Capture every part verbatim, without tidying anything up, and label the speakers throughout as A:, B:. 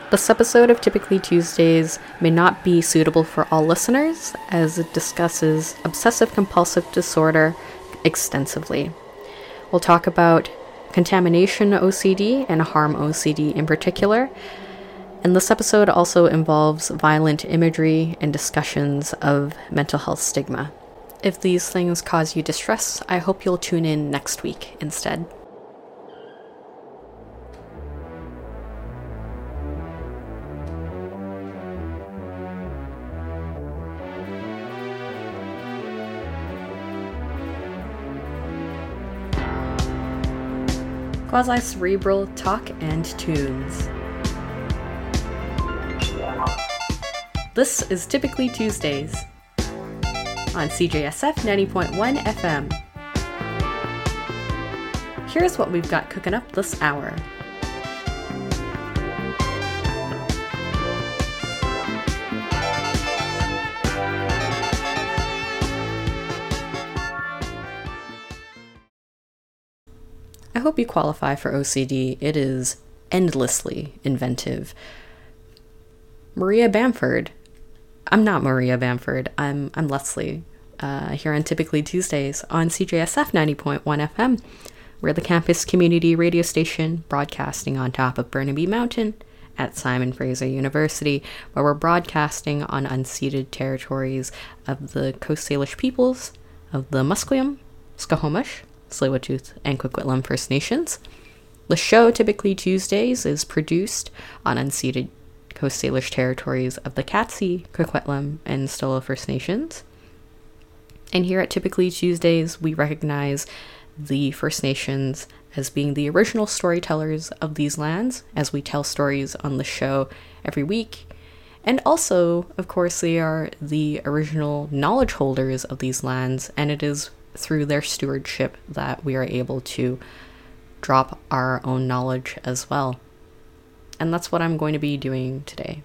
A: This episode of Typically Tuesdays may not be suitable for all listeners, as it discusses obsessive-compulsive disorder extensively. We'll talk about contamination O C D and harm O C D in particular, and this episode also involves violent imagery and discussions of mental health stigma. If these things cause you distress, I hope you'll tune in next week instead. Quasi-cerebral talk and tunes. This is Typically Tuesdays on C J S F ninety point one F M. Here's what we've got cooking up this hour. I hope you qualify for O C D. It is endlessly inventive. Maria Bamford. I'm not Maria Bamford. I'm I'm Leslie. Uh, here on Typically Tuesdays on C J S F ninety point one F M. We're the campus community radio station broadcasting on top of Burnaby Mountain at Simon Fraser University, where we're broadcasting on unceded territories of the Coast Salish peoples of the Musqueam, Skokomish, Tsleil-Waututh, and Coquitlam First Nations. The show, Typically Tuesdays, is produced on unceded Coast Salish territories of the Katzie, Coquitlam, and Stolo First Nations. And here at Typically Tuesdays, we recognize the First Nations as being the original storytellers of these lands, as we tell stories on the show every week. And also, of course, they are the original knowledge holders of these lands, and it is through their stewardship that we are able to drop our own knowledge as well. And that's what I'm going to be doing today.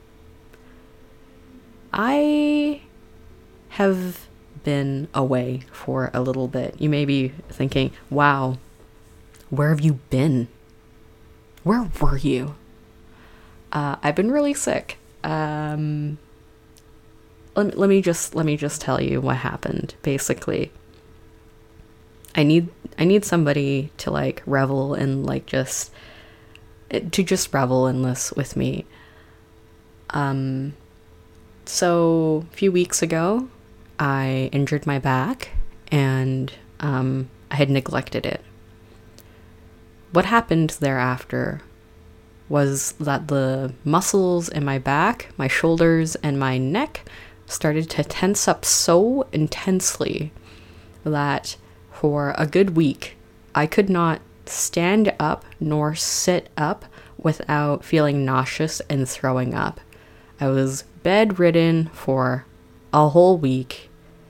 A: I have been away for a little bit. You may be thinking, wow, where have you been? Where were you? Uh, I've been really sick. Um, let, let me just let me just tell you what happened, basically. I need I need somebody to like revel in like just to just revel in this with me. Um so a few weeks ago I injured my back and um I had neglected it. What happened thereafter was that the muscles in my back, my shoulders, and my neck started to tense up so intensely that for a good week, I could not stand up nor sit up without feeling nauseous and throwing up. I was bedridden for a whole week.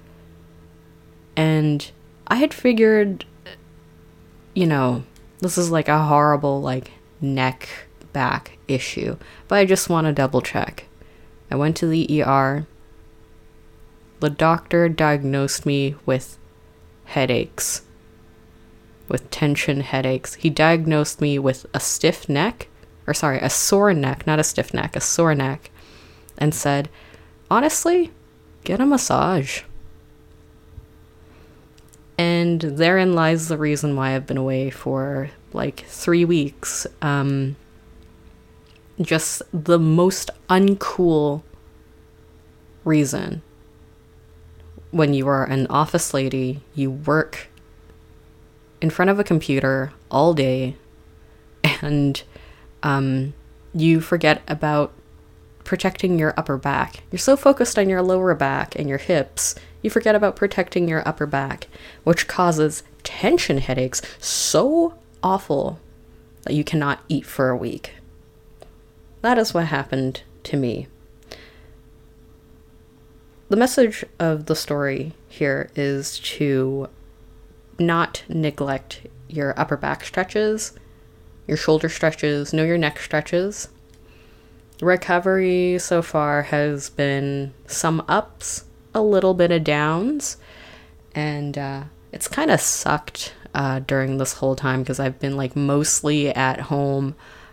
A: And I had figured, you know, this is like a horrible, like, neck back issue. But I just want to double check. I went to the E R. The doctor diagnosed me with headaches, with tension headaches. He diagnosed me with a stiff neck, or sorry, a sore neck, not a stiff neck, a sore neck, and said, honestly, get a massage. And therein lies the reason why I've been away for like three weeks. Um, just the most uncool reason. When you are an office lady, you work in front of a computer all day, and um, you forget about protecting your upper back. You're so focused on your lower back and your hips, you forget about protecting your upper back, which causes tension headaches so awful that you cannot eat for a week. That is what happened to me. The message of the story here is to not neglect your upper back stretches, your shoulder stretches, know your neck stretches. Recovery so far has been some ups, a little bit of downs, and uh, it's kind of sucked uh, during this whole time because I've been like mostly at home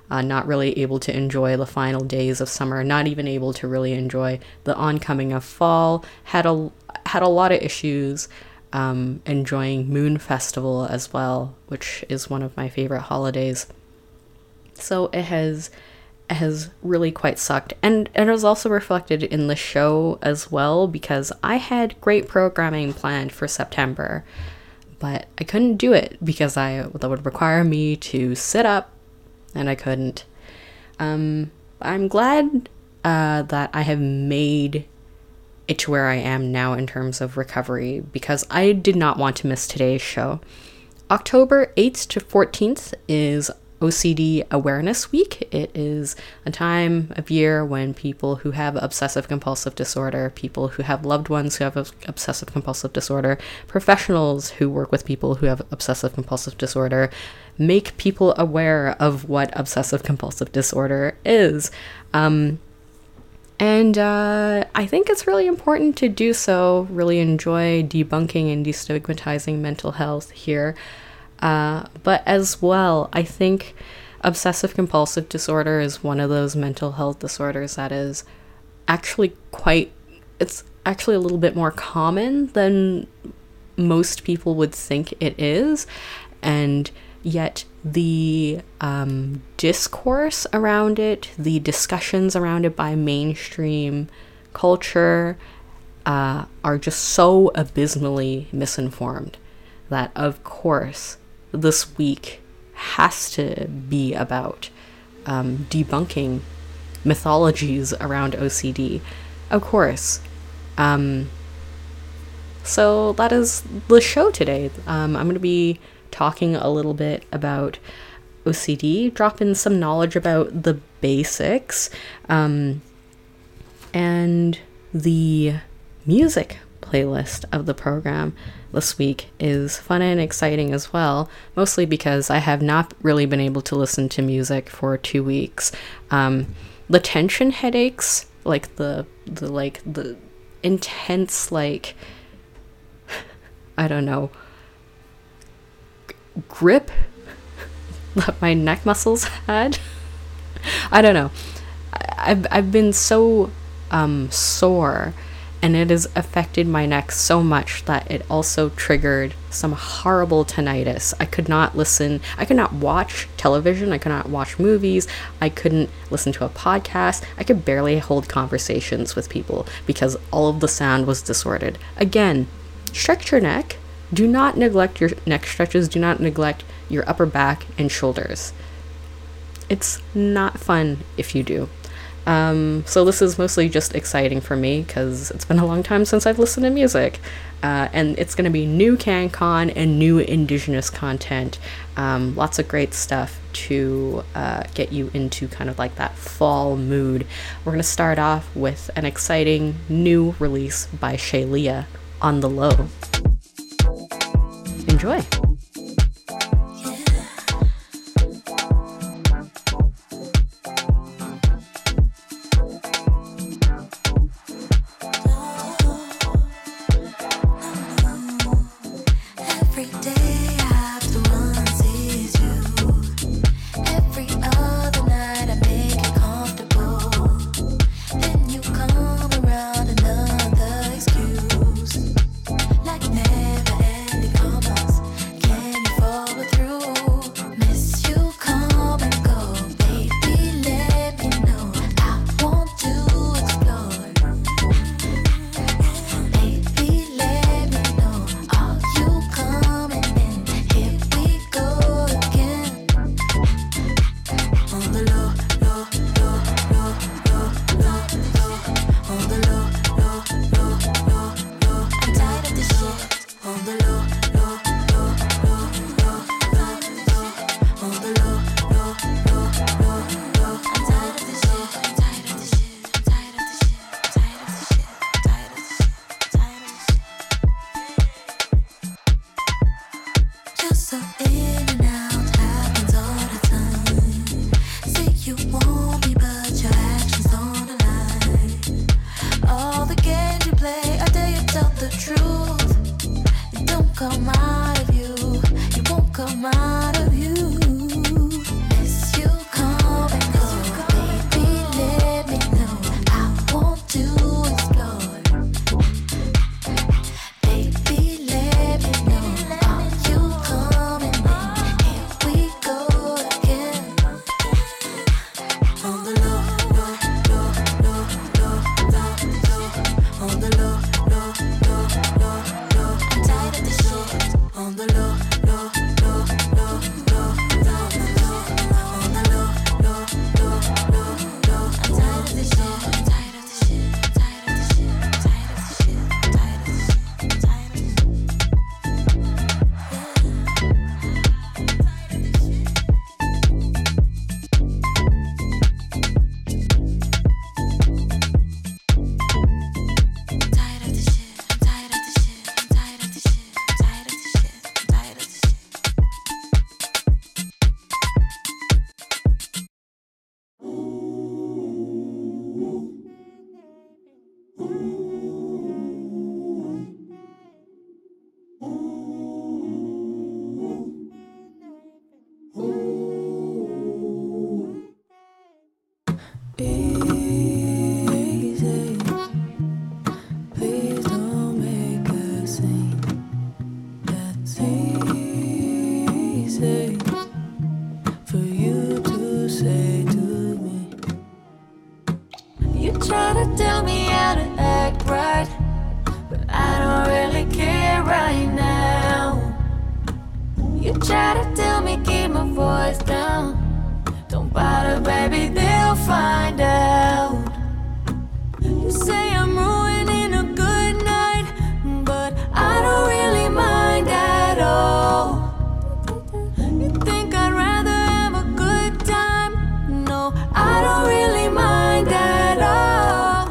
A: uh, not really able to enjoy the final days of summer, not even able to really enjoy the oncoming of fall, had a, had a lot of issues um, enjoying Moon Festival as well, which is one of my favorite holidays. So it has it has really quite sucked. And it was also reflected in the show as well, because I had great programming planned for September, but I couldn't do it because I that would require me to sit up, and I couldn't. Um, I'm glad uh, that I have made it to where I am now in terms of recovery, because I did not want to miss today's show. October eighth to fourteenth is O C D Awareness Week. It is a time of year when people who have obsessive compulsive disorder, people who have loved ones who have obsessive compulsive disorder, professionals who work with people who have obsessive compulsive disorder, make people aware of what obsessive compulsive disorder is. Um, and uh, I think it's really important to do so, really enjoy debunking and destigmatizing mental health here. Uh, but as well, I think obsessive compulsive disorder is one of those mental health disorders that is actually quite, it's actually a little bit more common than most people would think it is. And yet the um, discourse around it, the discussions around it by mainstream culture uh, are just so abysmally misinformed that, of course, this week has to be about um, debunking mythologies around O C D, of course. Um, so that is the show today. Um, I'm going to be talking a little bit about O C D, drop in some knowledge about the basics, um, and the music playlist of the program this week is fun and exciting as well, mostly because I have not really been able to listen to music for two weeks. Um, the tension headaches, like the, the, like the intense, like, I don't know, grip that my neck muscles had. I don't know. I've, I've been so um, sore, and it has affected my neck so much that it also triggered some horrible tinnitus. I could not listen, I could not watch television, I could not watch movies, I couldn't listen to a podcast, I could barely hold conversations with people because all of the sound was distorted. Again, stretch your neck. Do not neglect your neck stretches, do not neglect your upper back and shoulders. It's not fun if you do. Um, so this is mostly just exciting for me because it's been a long time since I've listened to music. Uh, and it's going to be new CanCon and new Indigenous content. Um, lots of great stuff to uh, get you into kind of like that fall mood. We're going to start off with an exciting new release by Shaylea, On the Low. Enjoy.
B: Come out of you, miss you come on the low, low, low, low, low, low, low, on the low, low, low, low, low. I'm tired of this shit. I'm tired of this shit. I'm tired of this shit. I'm tired of this shit. I'm tired of this shit. I'm tired of this shit. Easy, please don't make a scene. That's easy for you to say to me. You try to tell me how to act right, but I don't really care right now. You try to tell me keep my voice down. Don't bother, baby, they'll find out. You say I'm ruining a good night, but I don't really mind at all. You think I'd rather have a good time? No, I don't really mind at all.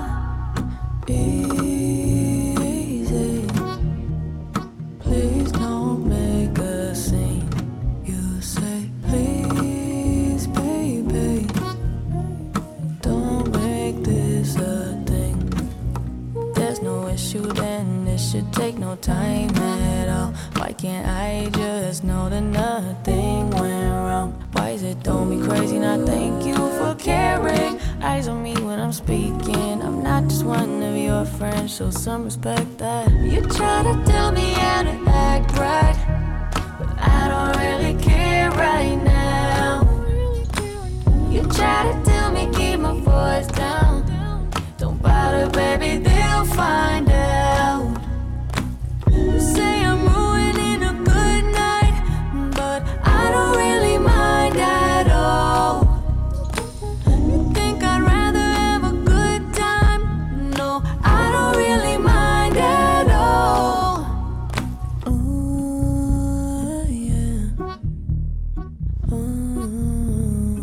B: Easy, please don't make a scene. You say please, baby, don't make this a thing. There's no issue, then it should take no time at all. Why can't I just know that nothing went wrong? Why is it don't be crazy? Now thank you for caring. Eyes on me when I'm speaking. I'm not just one of your friends, show some respect that. You try to tell me how to act right, but I don't really care right now. You try to tell me keep my voice down. Don't bother, baby, they'll find out. You say I'm ruining a good night, but I don't really mind at all. You think I'd rather have a good time? No, I don't really mind at all. Ooh, yeah. Ooh,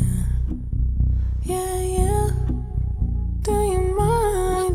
B: yeah. Yeah, yeah. Do you mind?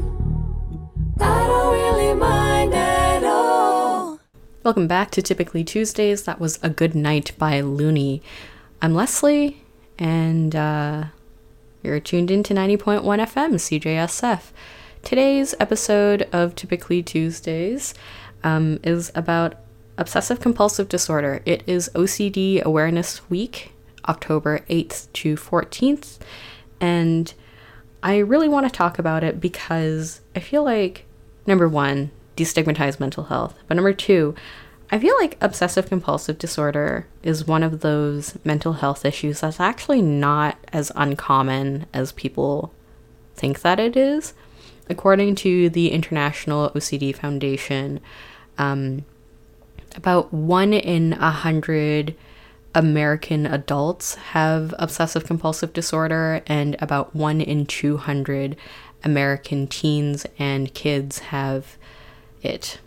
B: I don't really mind at all.
A: Welcome back to Typically Tuesdays. That was A Good Night by Looney. I'm Leslie, and uh, you're tuned in to ninety point one F M, C J S F. Today's episode of Typically Tuesdays um, is about obsessive compulsive disorder. It is O C D Awareness Week, October eighth to fourteenth, and I really want to talk about it because I feel like, number one, destigmatize mental health, but number two, I feel like obsessive compulsive disorder is one of those mental health issues that's actually not as uncommon as people think that it is. According to the International O C D Foundation, um, about one in a hundred American adults have obsessive compulsive disorder, and about one in two hundred American teens and kids have it.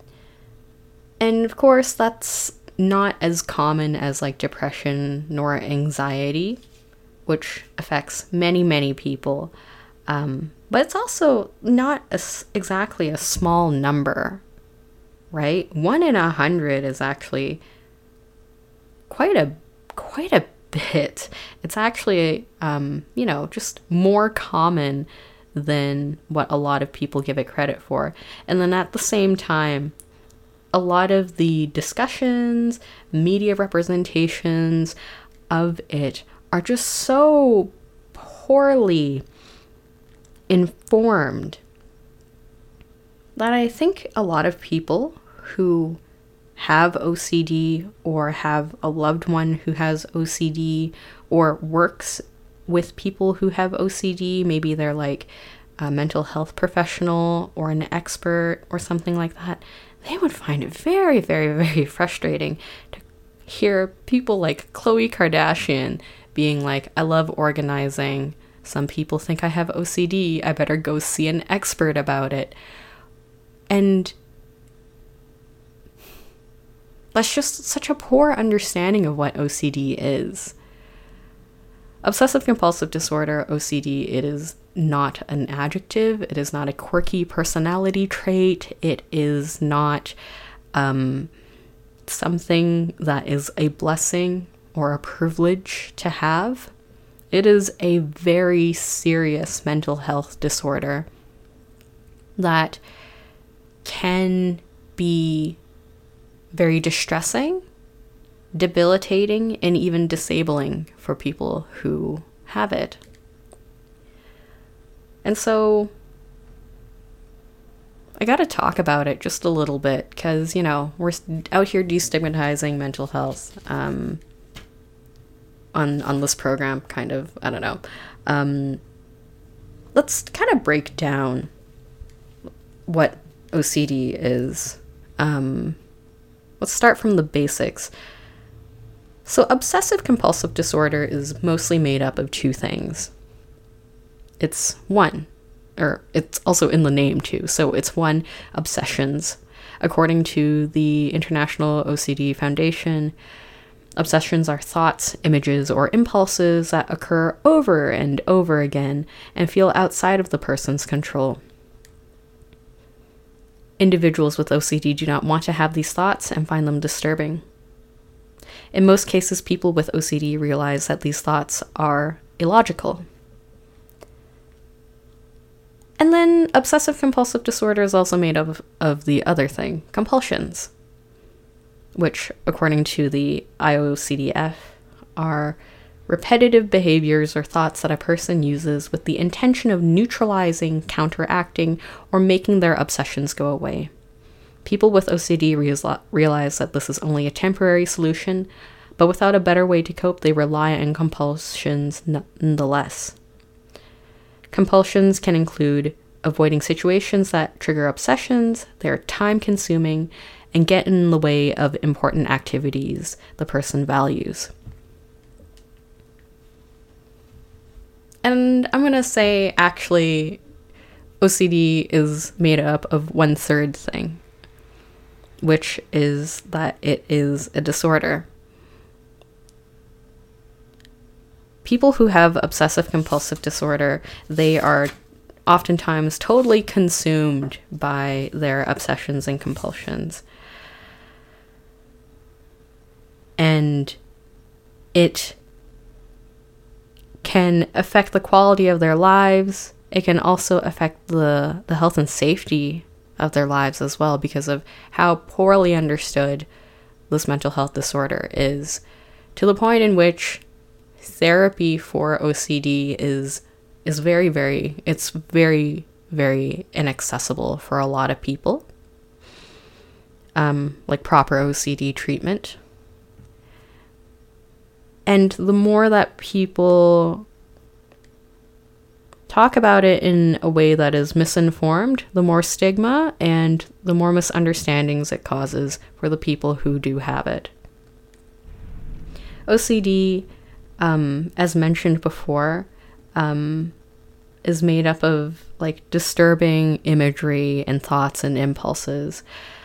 A: And of course, that's not as common as like depression nor anxiety, which affects many, many people. Um, but it's also not a, exactly a small number, right? One in a hundred is actually quite a quite a bit. It's actually, um, you know, just more common than what a lot of people give it credit for. And then at the same time, a lot of the discussions, media representations of it are just so poorly informed that I think a lot of people who have O C D or have a loved one who has O C D or works with people who have O C D, maybe they're like a mental health professional or an expert or something like that, they would find it very, very, very frustrating to hear people like Khloe Kardashian being like, I love organizing. Some people think I have O C D. I better go see an expert about it. And that's just such a poor understanding of what O C D is. Obsessive compulsive disorder, O C D, it is not an adjective. It is not a quirky personality trait. It is not um, something that is a blessing or a privilege to have. It is a very serious mental health disorder that can be very distressing, debilitating, and even disabling for people who have it. And so I gotta talk about it just a little bit because, you know, we're out here destigmatizing mental health um, on, on this program, kind of. I don't know. Um, let's kind of break down what O C D is. Um, let's start from the basics. So obsessive compulsive disorder is mostly made up of two things. It's one, or it's also in the name too. So it's one, obsessions. According to the International O C D Foundation, obsessions are thoughts, images, or impulses that occur over and over again and feel outside of the person's control. Individuals with O C D do not want to have these thoughts and find them disturbing. In most cases, people with O C D realize that these thoughts are illogical. And then obsessive compulsive disorder is also made up of, of the other thing, compulsions, which, according to the I O C D F, are repetitive behaviors or thoughts that a person uses with the intention of neutralizing, counteracting, or making their obsessions go away. People with O C D real- realize that this is only a temporary solution, but without a better way to cope, they rely on compulsions nonetheless. Compulsions can include avoiding situations that trigger obsessions, they're time-consuming, and get in the way of important activities the person values. And I'm going to say, actually, O C D is made up of one third thing, which is that it is a disorder. People who have obsessive compulsive disorder, they are oftentimes totally consumed by their obsessions and compulsions. And it can affect the quality of their lives. It can also affect the, the health and safety of their lives as well because of how poorly understood this mental health disorder is, to the point in which therapy for O C D is is very, very, it's very, very inaccessible for a lot of people. Um, like proper O C D treatment. And the more that people talk about it in a way that is misinformed, the more stigma and the more misunderstandings it causes for the people who do have it. O C D, um, as mentioned before, um, is made up of like disturbing imagery and thoughts and impulses.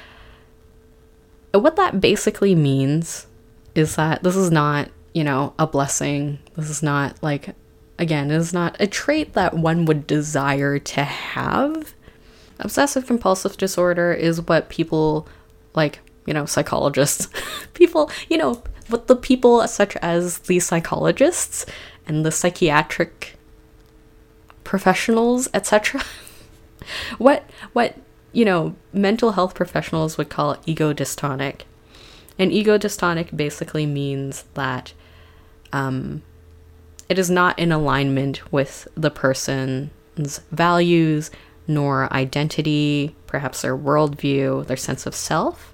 A: What that basically means is that this is not, you know, a blessing. This is not like, again, it is not a trait that one would desire to have. Obsessive compulsive disorder is what people like, you know, psychologists, people, you know, what the people such as the psychologists and the psychiatric professionals, et cetera. what, what, you know, mental health professionals would call ego dystonic. And ego dystonic basically means that um, it is not in alignment with the person's values, nor identity, perhaps their worldview, their sense of self.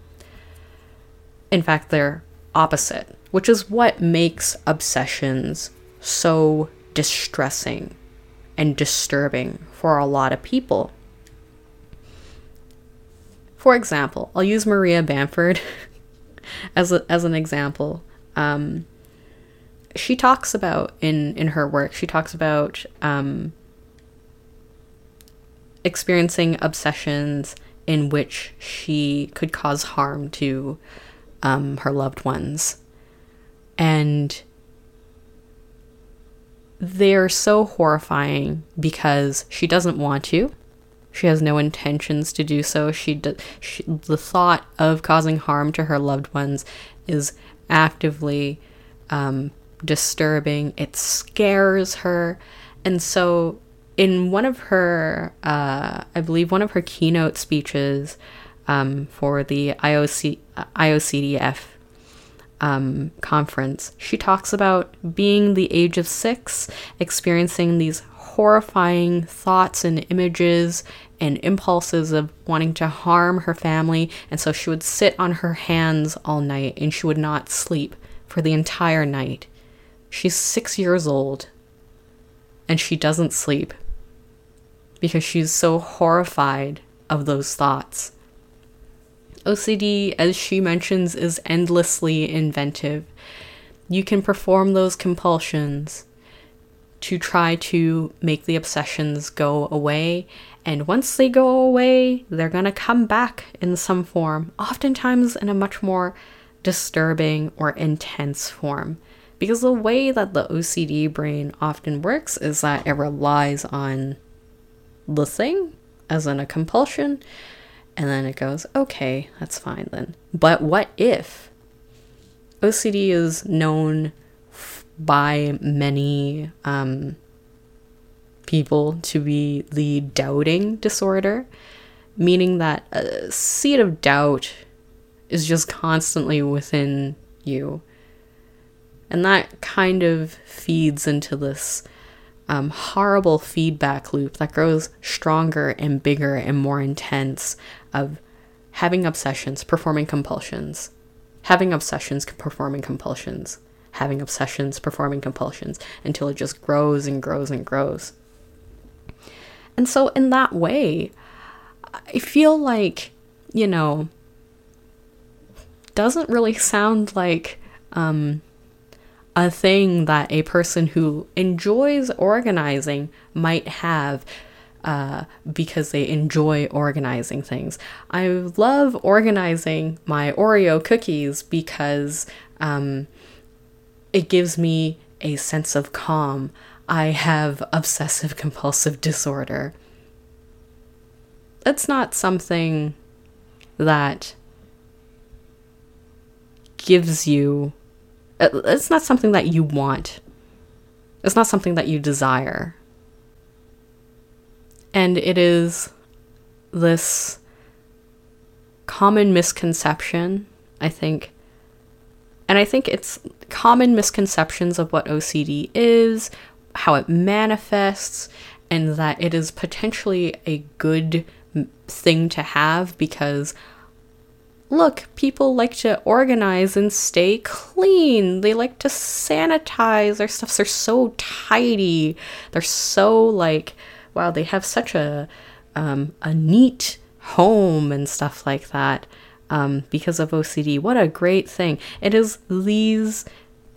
A: In fact, they're opposite, which is what makes obsessions so distressing and disturbing for a lot of people. for example, I'll use Maria Bamford as a, as an example. Um, she talks about in in her work. She talks about um, experiencing obsessions in which she could cause harm to um, her loved ones, and they're so horrifying because she doesn't want to. She has no intentions to do so. She, do, she the thought of causing harm to her loved ones is actively um, disturbing. It scares her. And so in one of her, uh, I believe one of her keynote speeches um, for the I O C, I O C D F um, conference, she talks about being the age of six, experiencing these horrifying thoughts and images and impulses of wanting to harm her family. And so she would sit on her hands all night and she would not sleep for the entire night. She's six years old and she doesn't sleep because she's so horrified of those thoughts. O C D, as she mentions, is endlessly inventive. You can perform those compulsions to try to make the obsessions go away. And once they go away, they're going to come back in some form, oftentimes in a much more disturbing or intense form. Because the way that the O C D brain often works is that it relies on the thing, as in a compulsion, and then it goes, okay, that's fine then. But what if? O C D is known f- by many um, people to be the doubting disorder, meaning that a seed of doubt is just constantly within you. And that kind of feeds into this um, horrible feedback loop that grows stronger and bigger and more intense of having obsessions, performing compulsions, having obsessions, performing compulsions, having obsessions, performing compulsions, until it just grows and grows and grows. And so in that way, I feel like, you know, doesn't really sound like um, a thing that a person who enjoys organizing might have uh, because they enjoy organizing things. I love organizing my Oreo cookies because um, it gives me a sense of calm. I have obsessive compulsive disorder. That's not something that gives you, it's not something that you want. It's not something that you desire. And it is this common misconception, I think. And I think it's common misconceptions of what O C D is, how it manifests, and that it is potentially a good thing to have because, look, people like to organize and stay clean. They like to sanitize their stuff. They're so tidy. They're so like, wow, they have such a um, a neat home and stuff like that um, because of O C D. What a great thing. It is these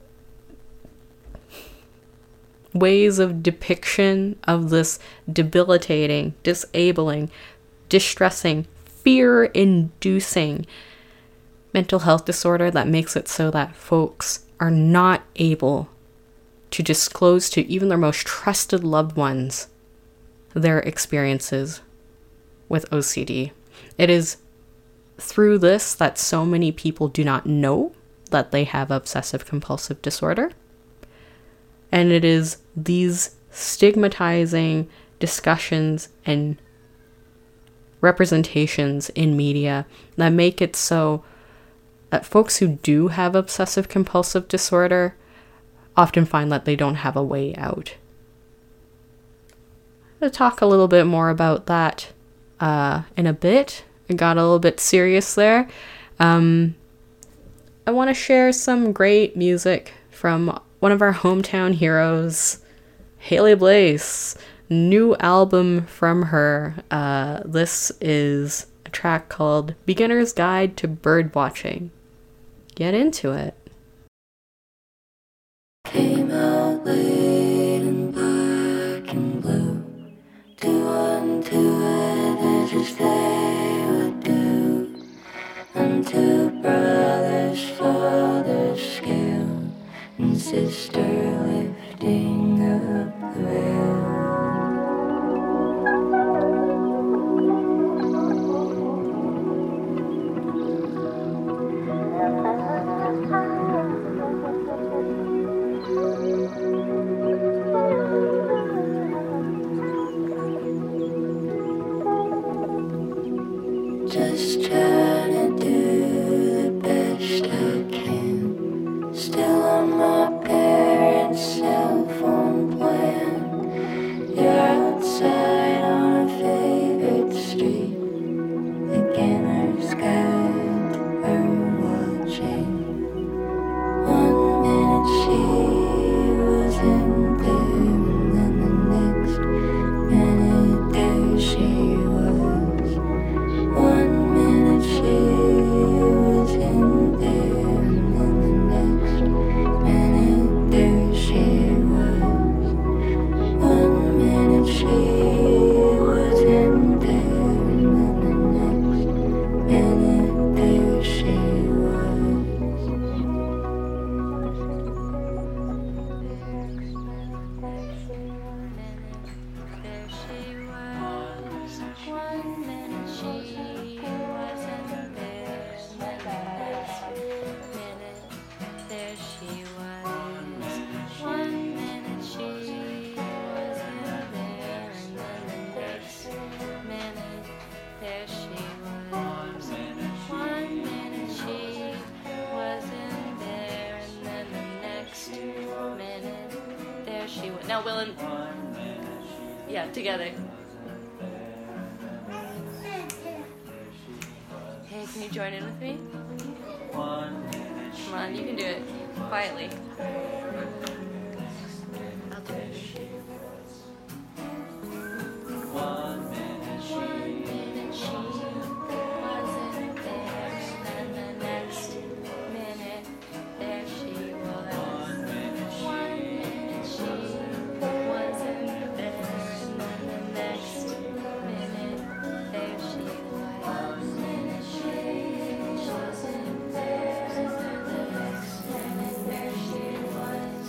A: ways of depiction of this debilitating, disabling, distressing, fear-inducing mental health disorder that makes it so that folks are not able to disclose to even their most trusted loved ones their experiences with O C D. It is through this that so many people do not know that they have obsessive compulsive disorder. And it is these stigmatizing discussions and representations in media that make it so that folks who do have obsessive compulsive disorder often find that they don't have a way out. I'm going to talk a little bit more about that uh, in a bit. I got a little bit serious there. Um, I want to share some great music from one of our hometown heroes, Haley Blaze. New album from her. Uh, this is a track called Beginner's Guide to Bird Watching. Get into it.
B: Came out late in black and blue, two and two it as they would do, and two brothers, father's scale, and sister lifting up the veil. Just trying to do the best I can. Still on my parents' cell phone plan. You're outside on a favorite street. Beginner's guide to bird watching. One minute she was in there, and then the next minute there she was. One minute she was in there, and then the next minute there she was. One minute she was in there, and then the next minute there she was. There she was. One minute she wasn't there, and then the next minute there she was. One minute she wasn't there, and then the next minute there she was. One minute she wasn't there, and then the next minute there she was. Now, Will and yeah, together. Hey, can you join in with me? Come on, you can do it quietly. I'll do it. One minute she wasn't there, and then the next minute there she was. One minute she wasn't there, and then the next minute there she was. One minute she wasn't there, and then the next minute there she was.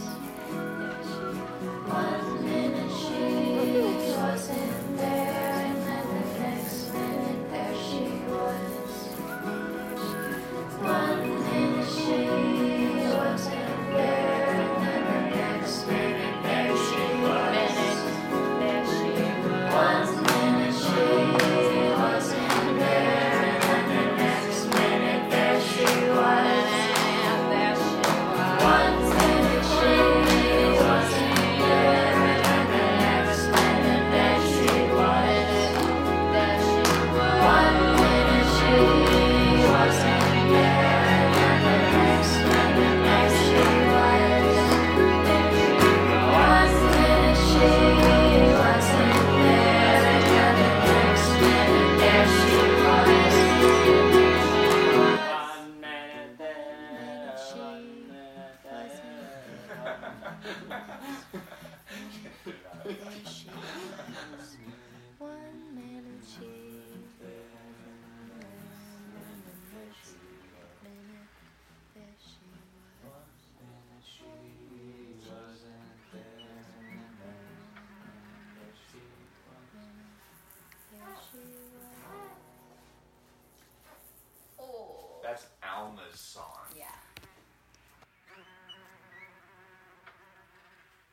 B: One minute she wasn't there, and then the next minute there she was. One minute she wasn't there, and then the next minute there she was. There she was. One minute she wasn't there, and then the next minute there she was. There she was. One minute she wasn't there, and then the next minute there she was. There she was. One minute she wasn't there, and then the next minute there she was. There she was. One minute she wasn't there, and then the next minute there she was. One minute there she wasn't. There she was. One minute she
C: That's Alma's song.
B: Yeah.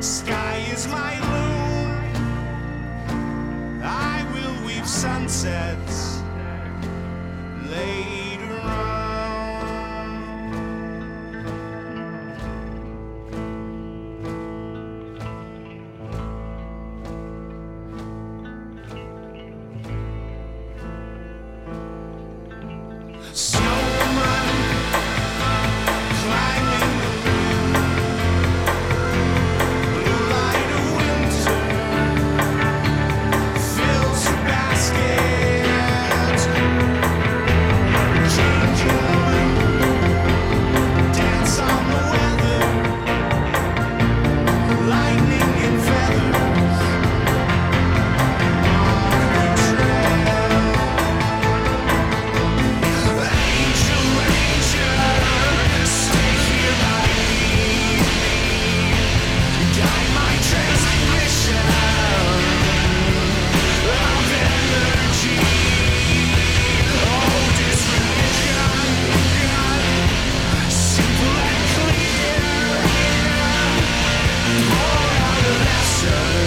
C: Sky is my loom. I will weave sunsets later on. Snowman climbing the rim, blue light of winter fills the basket. Changing wind, dance on the weather, lightning and feathers on the trail. Angel, angel, stay here by me. Guide my transmission of energy. Oh, this religion, simple and clear. Pour out a lesson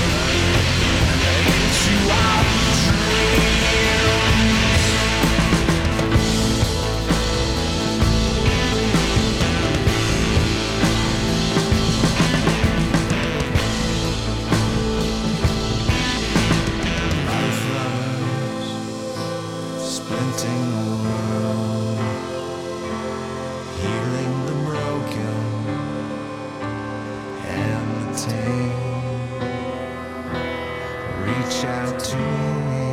C: into our dreams. Life lovers, splinting the world, healing the broken and the tame. Reach out to me,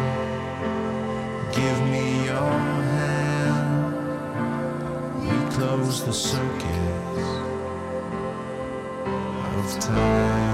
C: give me your hand. We close the circuit of time.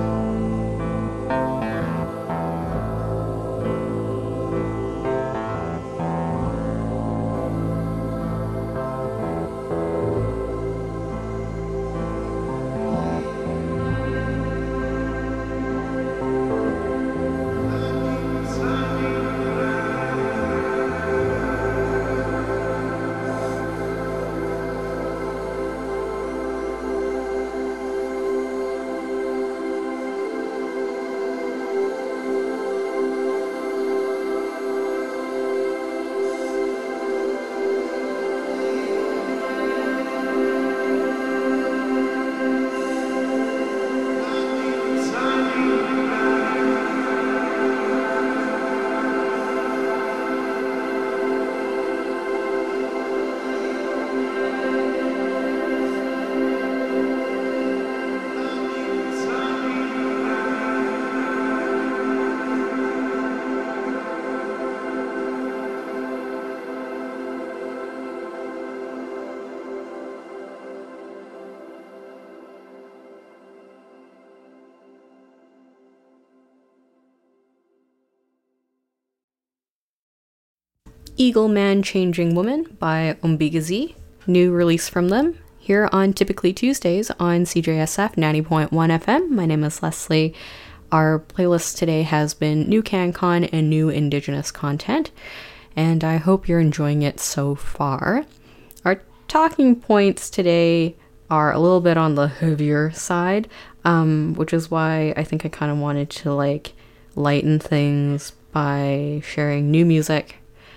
A: Eagle Man Changing Woman by Ombigazi, new release from them, here on Typically Tuesdays on C J S F ninety point one F M. My name is Leslie. Our playlist today has been new CanCon and new Indigenous content, and I hope you're enjoying it so far. Our talking points today are a little bit on the heavier side, um, which is why I think I kind of wanted to like lighten things by sharing new music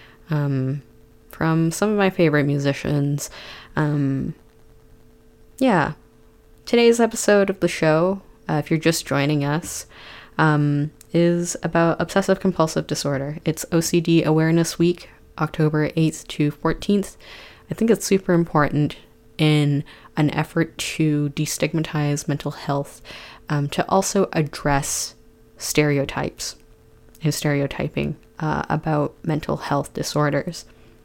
A: um, from some of my favorite musicians. Um, yeah, today's episode of the show, uh, if you're just joining us, um, is about obsessive compulsive disorder. It's O C D Awareness Week, October eighth to fourteenth. I think it's super important in an effort to destigmatize mental health, um, to also address stereotypes and stereotyping uh, about mental health disorders.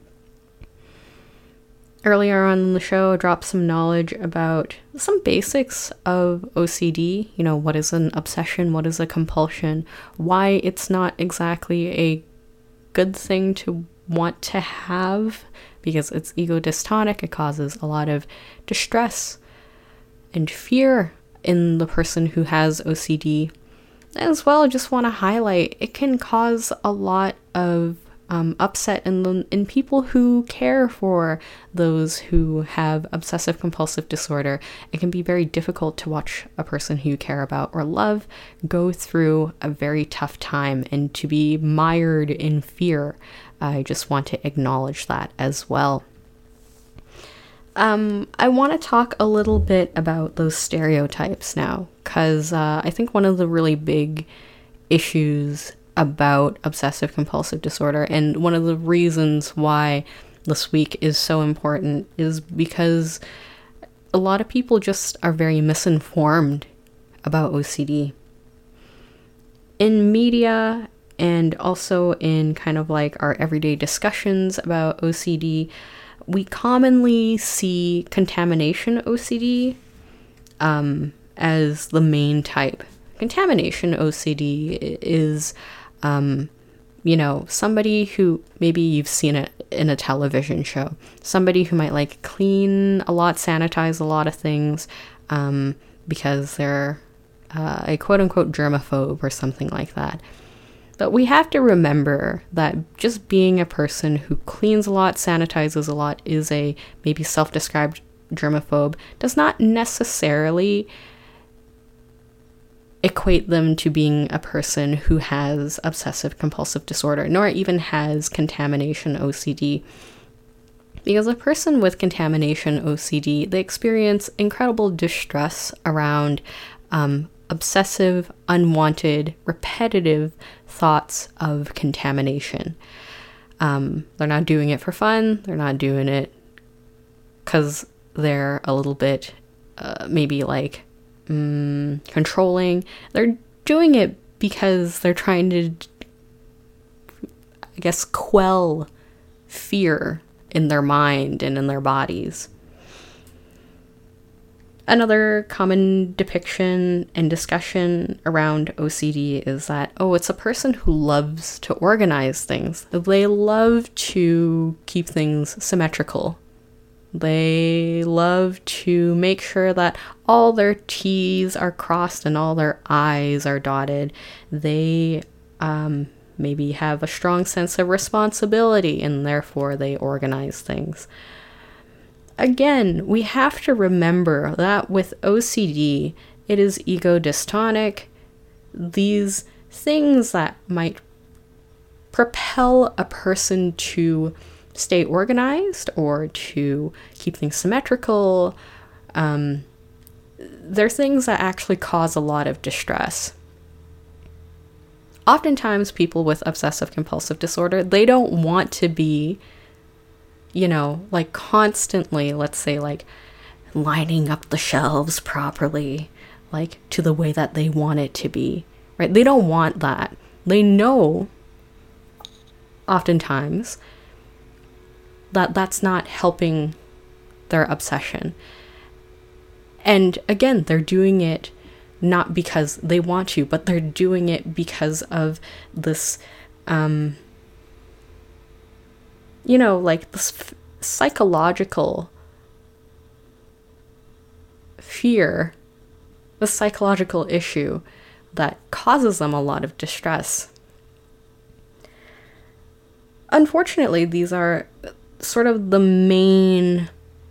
A: Earlier on in the show, I dropped some knowledge about some basics of O C D. You know, what is an obsession? What is a compulsion? Why it's not exactly a good thing to want to have, because it's ego dystonic. It causes a lot of distress and fear in the person who has O C D. As well, I just want to highlight it can cause a lot of um, upset in the, in people who care for those who have obsessive compulsive disorder. It can be very difficult to watch a person who you care about or love go through a very tough time and to be mired in fear. I just want to acknowledge that as well. Um, I want to talk a little bit about those stereotypes now, because uh, I think one of the really big issues about obsessive compulsive disorder, and one of the reasons why this week is so important, is because a lot of people just are very misinformed about O C D. In media and also in kind of like our everyday discussions about O C D, we commonly see contamination O C D um, as the main type. Contamination O C D is, um, you know, somebody who maybe you've seen it in a television show, somebody who might like clean a lot, sanitize a lot of things um, because they're uh, a quote unquote germaphobe or something like that. But we have to remember that just being a person who cleans a lot, sanitizes a lot, is a maybe self-described germaphobe does not necessarily equate them to being a person who has obsessive compulsive disorder, nor even has contamination O C D. Because a person with contamination O C D, they experience incredible distress around um, obsessive, unwanted, repetitive thoughts of contamination. Um, they're not doing it for fun. They're not doing it because they're a little bit uh, maybe like mm, controlling. They're doing it because they're trying to, I guess, quell fear in their mind and in their bodies. Another common depiction and discussion around O C D is that, oh, it's a person who loves to organize things. They love to keep things symmetrical. They love to make sure that all their T's are crossed and all their I's are dotted. They um, maybe have a strong sense of responsibility and therefore they organize things. Again, we have to remember that with O C D, it is ego dystonic. These things that might propel a person to stay organized or to keep things symmetrical, um, they're things that actually cause a lot of distress. Oftentimes, people with obsessive compulsive disorder, they don't want to be, you know, like constantly, let's say, like lining up the shelves properly, like to the way that they want it to be, right? They don't want that. They know oftentimes that that's not helping their obsession. And again, they're doing it not because they want to, but they're doing it because of this, um, you know, like this f- psychological fear, the psychological issue that causes them a lot of distress. Unfortunately, these are sort of the main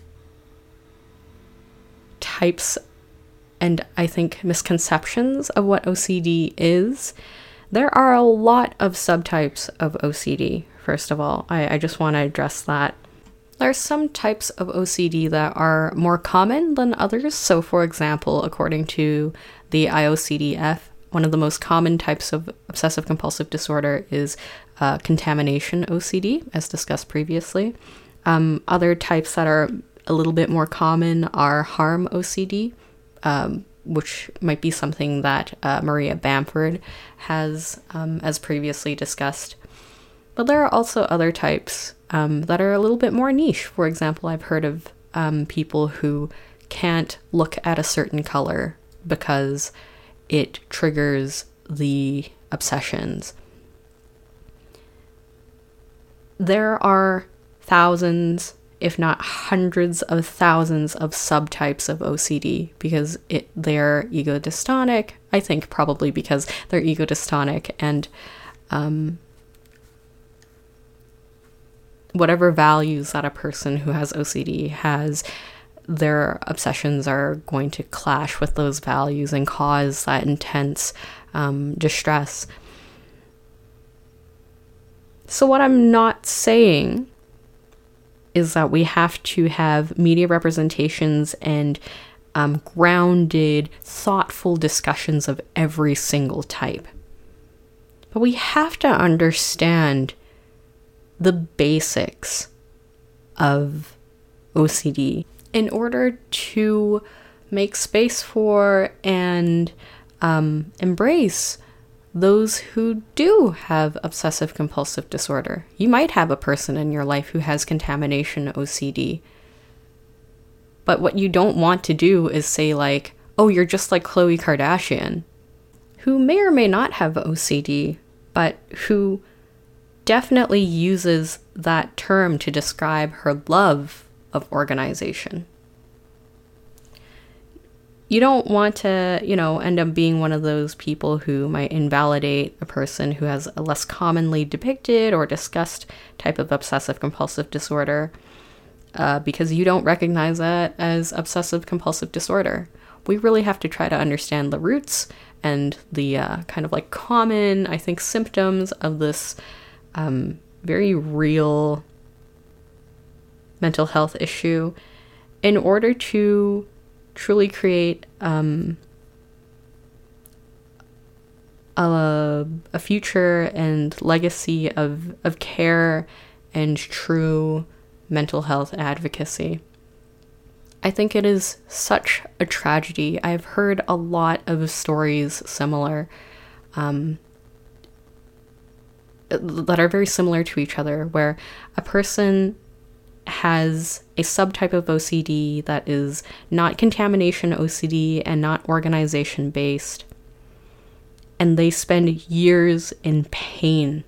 A: types and I think misconceptions of what O C D is. There are a lot of subtypes of O C D. First of all, I, I just want to address that. There are some types of O C D that are more common than others. So, for example, according to the I O C D F, one of the most common types of obsessive compulsive disorder is uh, contamination O C D, as discussed previously. Um, other types that are a little bit more common are harm O C D, um, which might be something that uh, Maria Bamford has, um, as previously discussed. But there are also other types um, that are a little bit more niche. For example, I've heard of um, people who can't look at a certain color because it triggers the obsessions. There are thousands, if not hundreds of thousands of subtypes of O C D because it they're ego dystonic. I think probably because they're ego dystonic and um, whatever values that a person who has O C D has, their obsessions are going to clash with those values and cause that intense um, distress. So what I'm not saying is that we have to have media representations and um, grounded, thoughtful discussions of every single type. But we have to understand the basics of O C D in order to make space for and um, embrace those who do have obsessive compulsive disorder. You might have a person in your life who has contamination O C D. But what you don't want to do is say like, oh, you're just like Khloe Kardashian, who may or may not have O C D, but who definitely uses that term to describe her love of organization. You don't want to, you know, end up being one of those people who might invalidate a person who has a less commonly depicted or discussed type of obsessive compulsive disorder uh, because you don't recognize that as obsessive compulsive disorder. We really have to try to understand the roots and the uh, kind of like common, I think, symptoms of this um, very real mental health issue in order to truly create um, a, a future and legacy of, of care and true mental health advocacy. I think it is such a tragedy. I've heard a lot of stories similar, um, that are very similar to each other, where a person has a subtype of O C D that is not contamination O C D and not organization based, and they spend years in pain,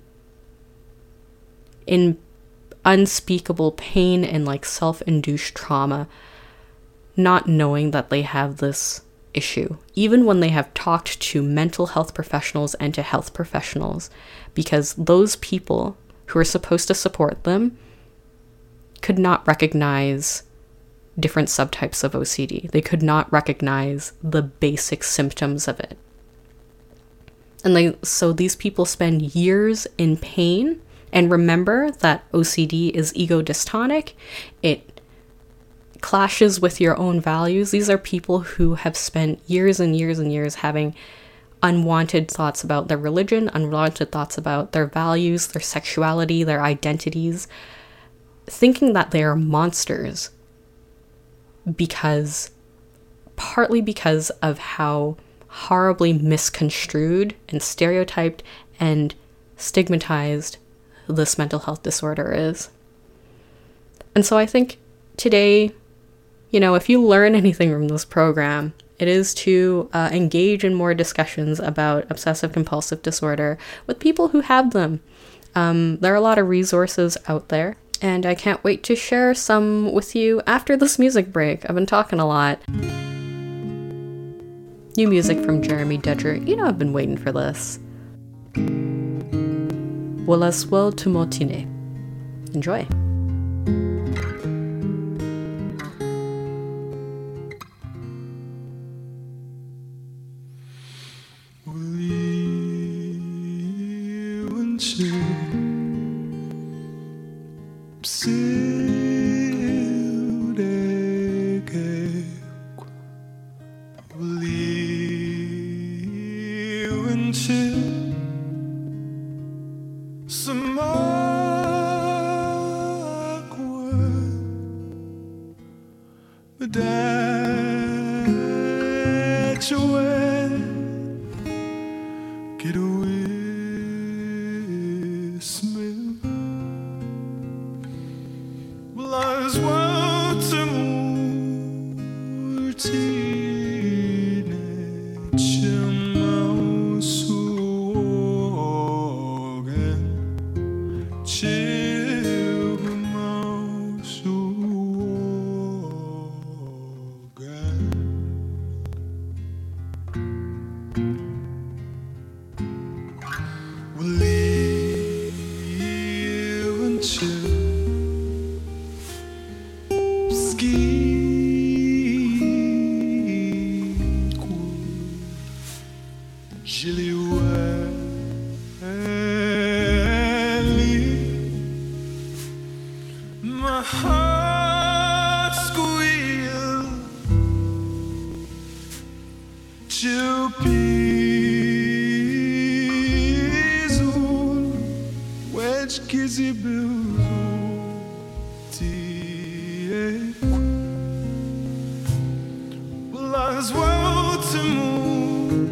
A: in unspeakable pain and like self-induced trauma, not knowing that they have this issue, even when they have talked to mental health professionals and to health professionals, because those people who are supposed to support them could not recognize different subtypes of O C D. They could not recognize the basic symptoms of it. And they, so these people spend years in pain, and remember that O C D is ego dystonic. It clashes with your own values. These are people who have spent years and years and years having unwanted thoughts about their religion, unwanted thoughts about their values, their sexuality, their identities, thinking that they are monsters because, partly because of how horribly misconstrued and stereotyped and stigmatized this mental health disorder is. And so I think today, you know, if you learn anything from this program, it is to uh, engage in more discussions about obsessive compulsive disorder with people who have them. Um, there are a lot of resources out there, and I can't wait to share some with you after this music break. I've been talking a lot. New music from Jeremy Dudger. You know I've been waiting for this. Wolaswell Tumotine. Enjoy.
C: We'll live until Gilly my heart squeal to peace wedge kizzy bills well as well to move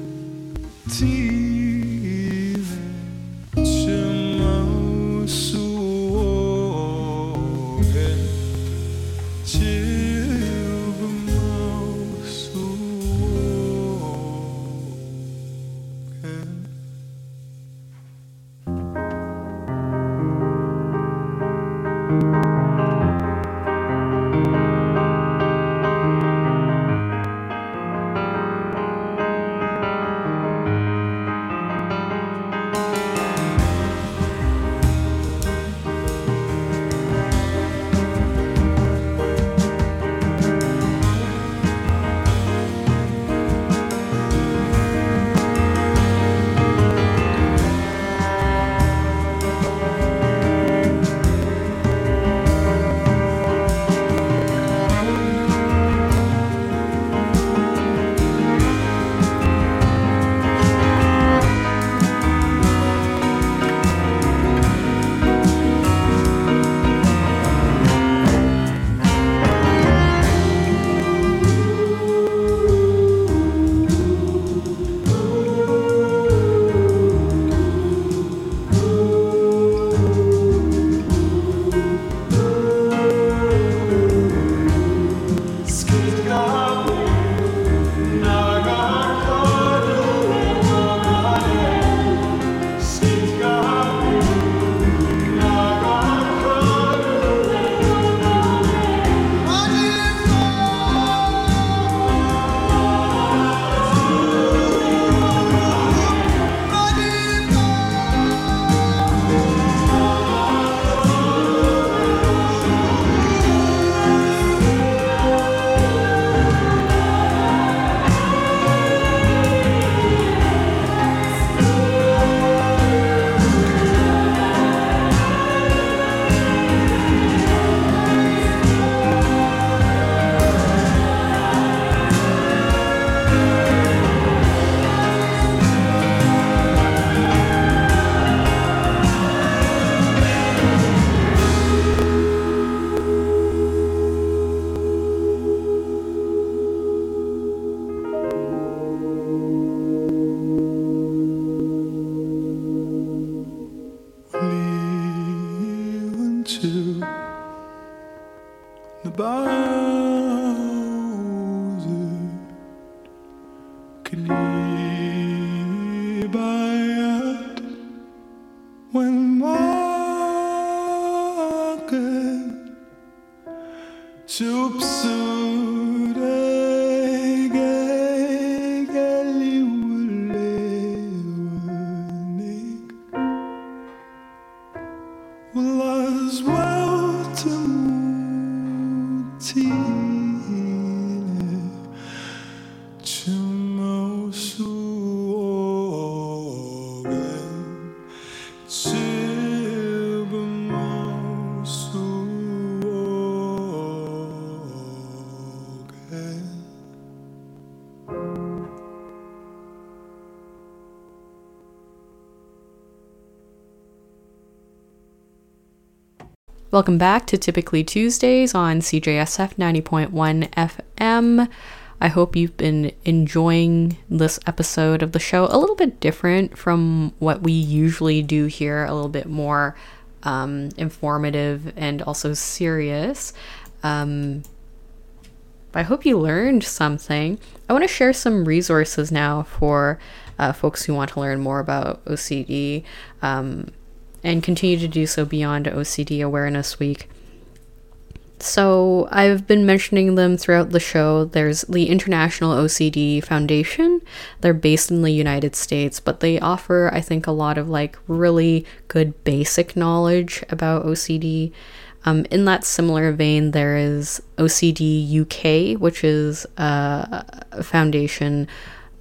C: tea to my soul till the mouse to the boughs knibayat when market chupsude well as well to tea to most
A: Welcome back to Typically Tuesdays on C J S F ninety point one F M. I hope you've been enjoying this episode of the show. A little bit different from what we usually do here, a little bit more um, informative and also serious. Um, I hope you learned something. I want to share some resources now for uh, folks who want to learn more about O C D. Um, and continue to do so beyond O C D Awareness Week. So I've been mentioning them throughout the show. There's the International O C D Foundation. They're based in the United States, but they offer, I think, a lot of like really good basic knowledge about O C D. Um, in that similar vein, there is O C D U K, which is uh, a foundation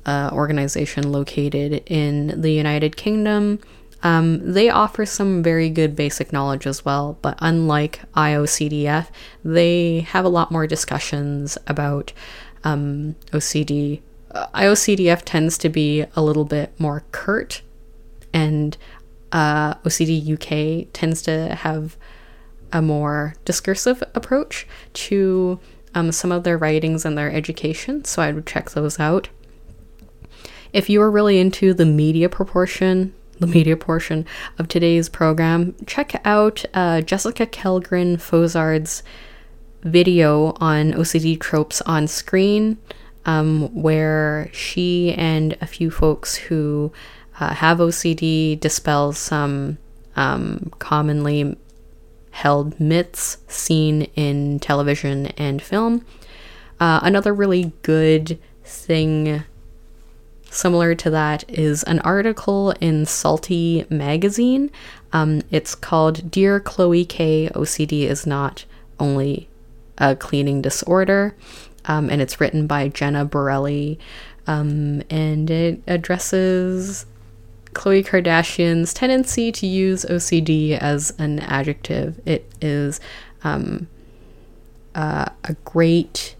A: uh, organization located in the United Kingdom. Um, they offer some very good basic knowledge as well, but unlike I O C D F, they have a lot more discussions about um, O C D. Uh, I O C D F tends to be a little bit more curt, and uh, O C D U K tends to have a more discursive approach to um, some of their writings and their education, so I would check those out. If you are really into the media proportion, the media portion of today's program, check out uh, Jessica Kellgren Fozard's video on O C D tropes on screen, um, where she and a few folks who uh, have O C D dispel some um, commonly held myths seen in television and film. Uh, another really good thing similar to that is an article in Salty Magazine. Um, it's called Dear Chloe K, O C D is not only a cleaning disorder, um, and it's written by Jenna Borelli, um, and it addresses Khloe Kardashian's tendency to use O C D as an adjective. It is um, uh, a great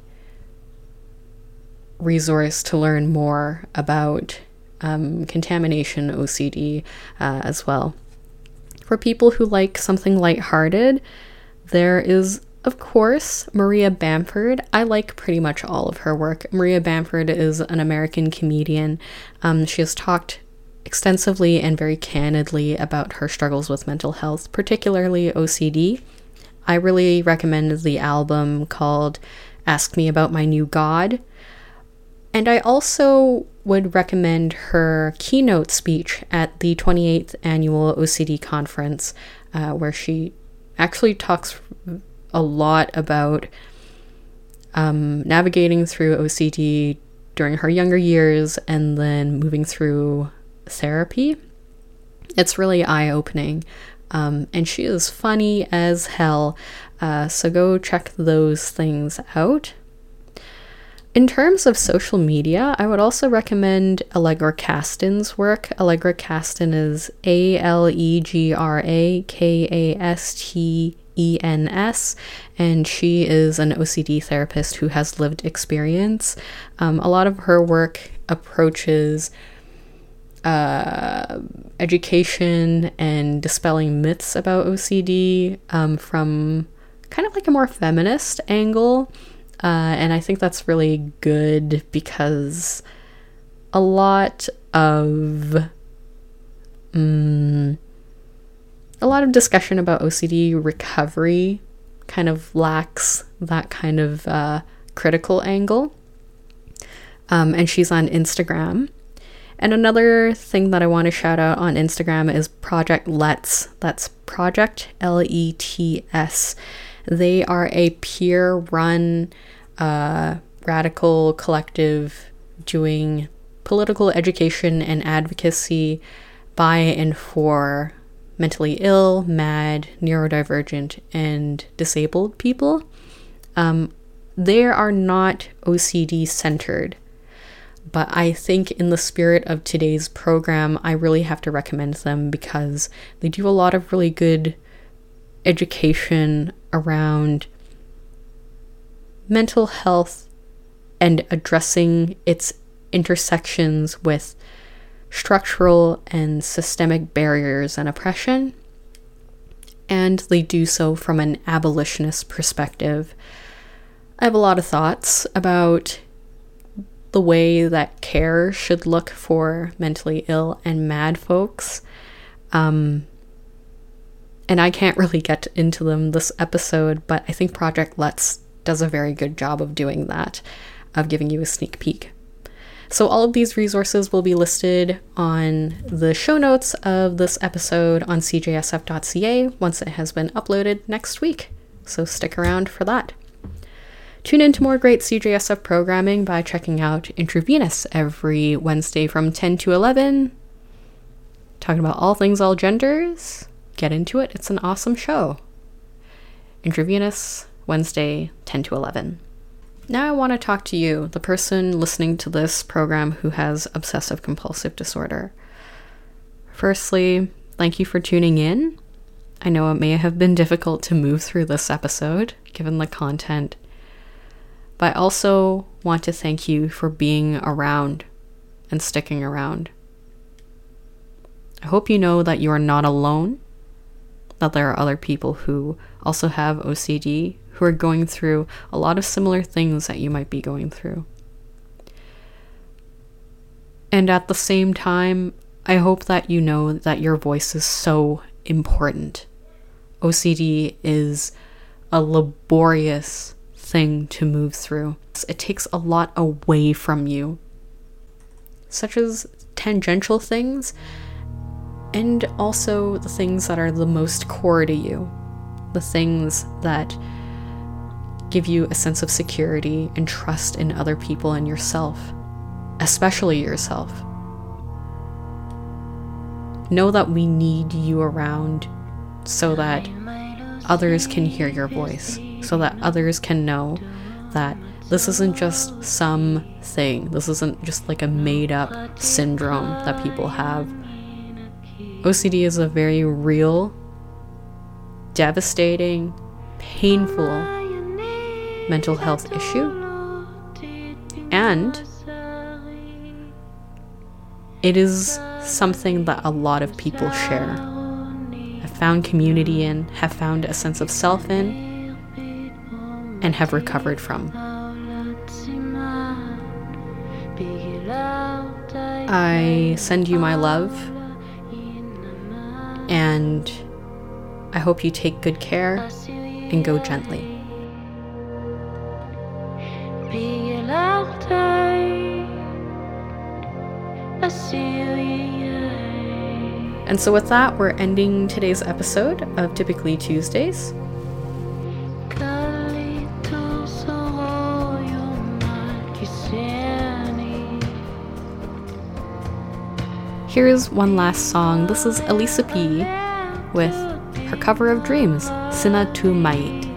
A: resource to learn more about um, contamination O C D uh, as well. For people who like something lighthearted, there is, of course, Maria Bamford. I like pretty much all of her work. Maria Bamford is an American comedian. Um, she has talked extensively and very candidly about her struggles with mental health, particularly O C D. I really recommend the album called Ask Me About My New God. And I also would recommend her keynote speech at the twenty-eighth annual O C D conference, uh, where she actually talks a lot about um, navigating through O C D during her younger years and then moving through therapy. It's really eye-opening, um, and she is funny as hell, uh, so go check those things out. In terms of social media, I would also recommend Allegra Kaston's work. Allegra Kaston is A L E G R A K A S T E N S, and she is an O C D therapist who has lived experience. Um, a lot of her work approaches uh, education and dispelling myths about O C D um, from kind of like a more feminist angle. Uh, and I think that's really good because a lot of um, a lot of discussion about O C D recovery kind of lacks that kind of uh, critical angle. Um, and she's on Instagram. And another thing that I want to shout out on Instagram is Project Let's. That's Project L E T S. They are a peer-run uh, radical collective doing political education and advocacy by and for mentally ill, mad, neurodivergent, and disabled people. Um, they are not O C D-centered, but I think in the spirit of today's program, I really have to recommend them because they do a lot of really good education around mental health and addressing its intersections with structural and systemic barriers and oppression. And they do so from an abolitionist perspective. I have a lot of thoughts about the way that care should look for mentally ill and mad folks. Um, and I can't really get into them this episode, but I think Project Let's does a very good job of doing that, of giving you a sneak peek. So all of these resources will be listed on the show notes of this episode on c j s f dot c a once it has been uploaded next week. So stick around for that. Tune in to more great C J S F programming by checking out Intravenous every Wednesday from ten to eleven. Talking about all things, all genders. Get into it. It's an awesome show. Intravenous, Wednesday, ten to eleven. Now I want to talk to you, the person listening to this program who has obsessive compulsive disorder. Firstly, thank you for tuning in. I know it may have been difficult to move through this episode, given the content, but I also want to thank you for being around and sticking around. I hope you know that you are not alone, that there are other people who also have O C D, who are going through a lot of similar things that you might be going through. And at the same time, I hope that you know that your voice is so important. O C D is a laborious thing to move through. It takes a lot away from you, such as tangential things, and also the things that are the most core to you, the things that give you a sense of security and trust in other people and yourself, especially yourself. Know that we need you around so that others can hear your voice, so that others can know that this isn't just some thing, this isn't just like a made-up syndrome that people have. O C D is a very real, devastating, painful mental health issue, and it is something that a lot of people share, have found community in, have found a sense of self in, and have recovered from. I send you my love, and I hope you take good care and go gently. And so with that, we're ending today's episode of Typically Tuesdays. Here's one last song. This is Elisa P with her cover of Dreams, Sina Tu Mait.